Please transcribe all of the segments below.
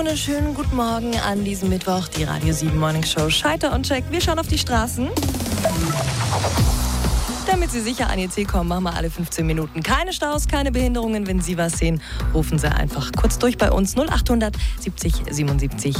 wunderschönen guten Morgen an diesem Mittwoch. Die Radio 7 Morning Show Scheiter und Check. Wir schauen auf die Straßen. Damit Sie sicher an Ihr Ziel kommen, machen wir alle 15 Minuten keine Staus, keine Behinderungen. Wenn Sie was sehen, rufen Sie einfach kurz durch bei uns 0800 70 77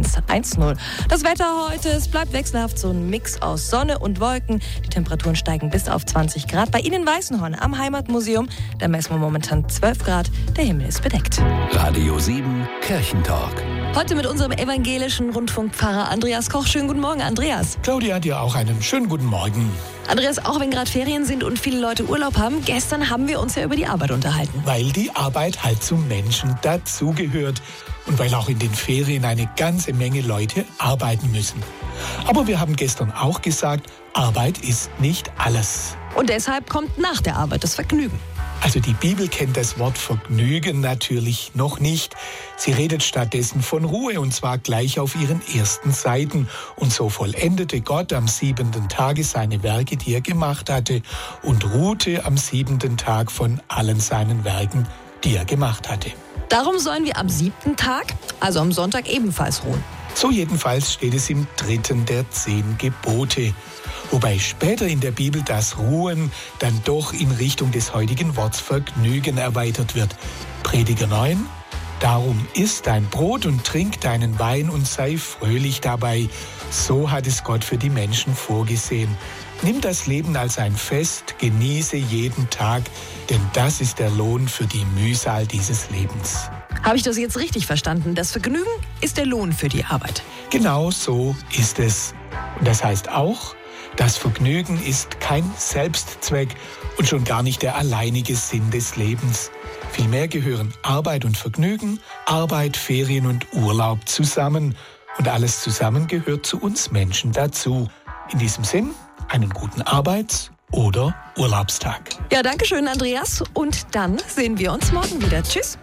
110. Das Wetter heute, es bleibt wechselhaft, so ein Mix aus Sonne und Wolken. Die Temperaturen steigen bis auf 20 Grad. Bei Ihnen in Weißenhorn am Heimatmuseum, da messen wir momentan 12 Grad. Der Himmel ist bedeckt. Radio 7 Kirchentalk. Heute mit unserem evangelischen Rundfunkpfarrer Andreas Koch. Schönen guten Morgen, Andreas. Claudia, dir auch einen schönen guten Morgen. Andreas, auch wenn gerade Ferien sind und viele Leute Urlaub haben, gestern haben wir uns ja über die Arbeit unterhalten. Weil die Arbeit halt zum Menschen dazugehört und weil auch in den Ferien eine ganze Menge Leute arbeiten müssen. Aber wir haben gestern auch gesagt, Arbeit ist nicht alles. Und deshalb kommt nach der Arbeit das Vergnügen. Also die Bibel kennt das Wort Vergnügen natürlich noch nicht. Sie redet stattdessen von Ruhe, und zwar gleich auf ihren ersten Seiten. Und so vollendete Gott am 7. Tage seine Werke, die er gemacht hatte, und ruhte am 7. Tag von allen seinen Werken, die er gemacht hatte. Darum sollen wir am 7. Tag, also am Sonntag, ebenfalls ruhen. So jedenfalls steht es im 3. der 10 Gebote. Wobei später in der Bibel das Ruhen dann doch in Richtung des heutigen Worts Vergnügen erweitert wird. Prediger 9: Darum iss dein Brot und trink deinen Wein und sei fröhlich dabei. So hat es Gott für die Menschen vorgesehen. Nimm das Leben als ein Fest, genieße jeden Tag, denn das ist der Lohn für die Mühsal dieses Lebens. Habe ich das jetzt richtig verstanden? Das Vergnügen ist der Lohn für die Arbeit. Genau so ist es. Und das heißt auch, das Vergnügen ist kein Selbstzweck und schon gar nicht der alleinige Sinn des Lebens. Vielmehr gehören Arbeit und Vergnügen, Arbeit, Ferien und Urlaub zusammen. Und alles zusammen gehört zu uns Menschen dazu. In diesem Sinn, einen guten Arbeits- oder Urlaubstag. Ja, danke schön, Andreas. Und dann sehen wir uns morgen wieder. Tschüss.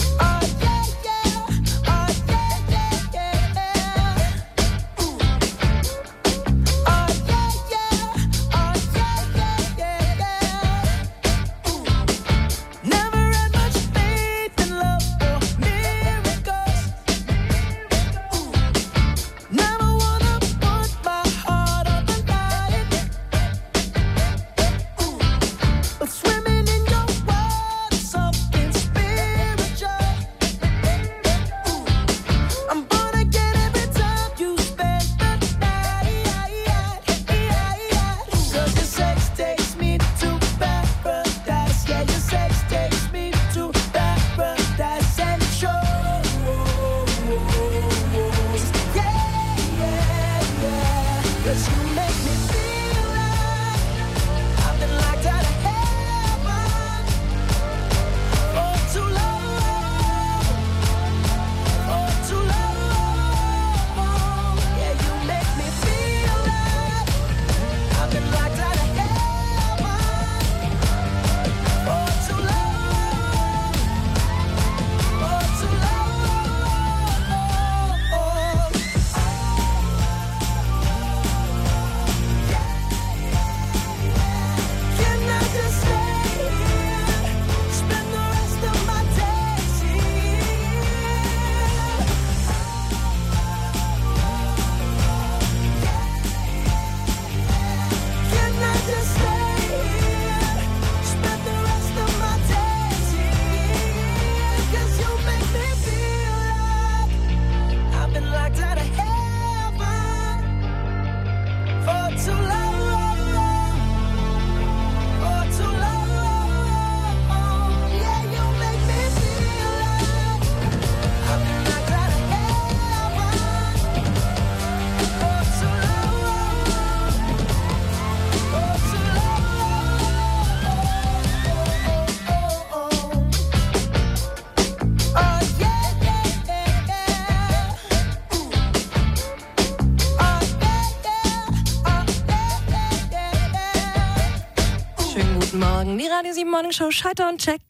Morgen, die Radio 7 Morning Show Scheiter und Check.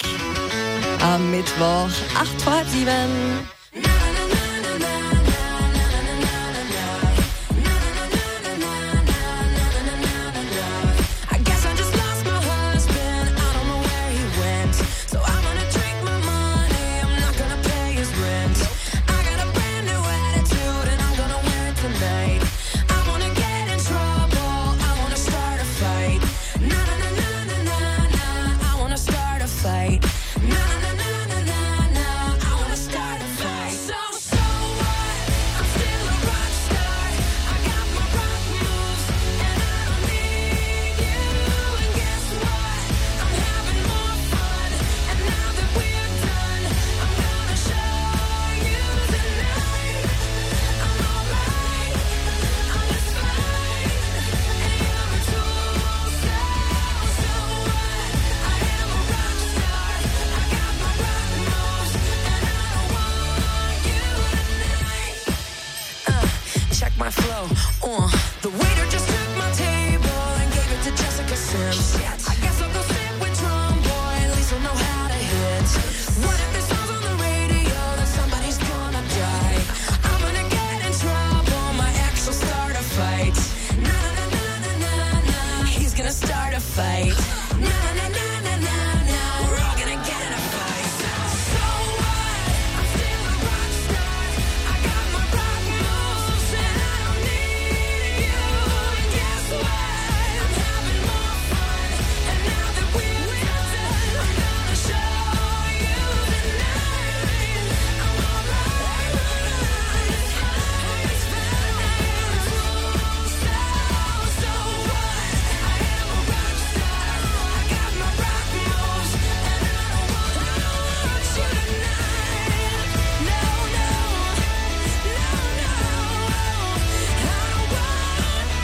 Am Mittwoch, 6:45. So I'm gonna drink my money, I'm not gonna pay his rent. I got a my flow. The waiter just took my table and gave it to Jessica Sims. Shit.